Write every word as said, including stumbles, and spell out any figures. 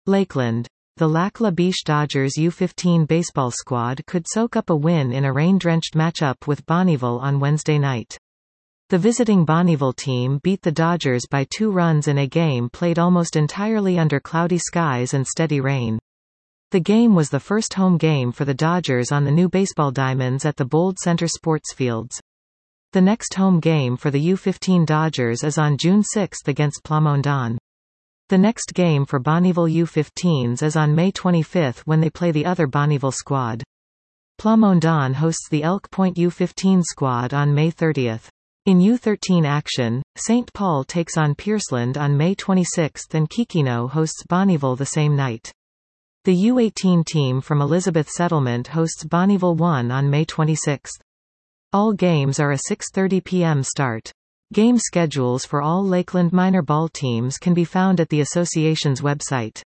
Lakeland. The Lac La Biche Dodgers U fifteen baseball squad could soak up a win in a rain-drenched matchup with Bonnyville on Wednesday night. The visiting Bonnyville team beat the Dodgers by two runs in a game played almost entirely under cloudy skies and steady rain. The game was the first home game for the Dodgers on the new baseball diamonds at the Bold Center Sports Fields. The next home game for the U fifteen Dodgers is on June sixth against Plamondon. The next game for Bonnyville U fifteens is on May twenty-fifth when they play the other Bonnyville squad. Plamondon hosts the Elk Point U fifteen squad on May thirtieth. In U thirteen action, Saint Paul takes on Pierceland on May twenty-sixth and Kikino hosts Bonnyville the same night. The U eighteen team from Elizabeth Settlement hosts Bonnyville one on May twenty-sixth. All games are a six thirty p m start. Game schedules for all Lakeland minor ball teams can be found at the association's website.